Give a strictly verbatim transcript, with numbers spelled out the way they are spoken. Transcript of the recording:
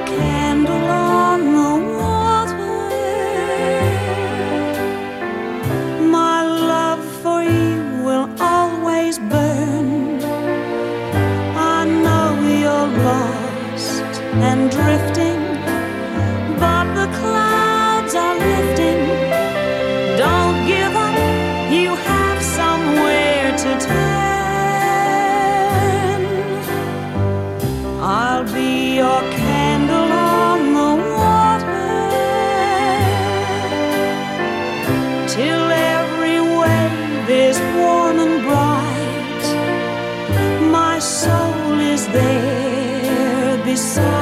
candle on the water. My love for you will always burn. I know you're lost and drifting, but the clouds are lifting. Don't give up, you have somewhere to turn. I'll be your candle on the water till every wave is warm and bright. My soul is there beside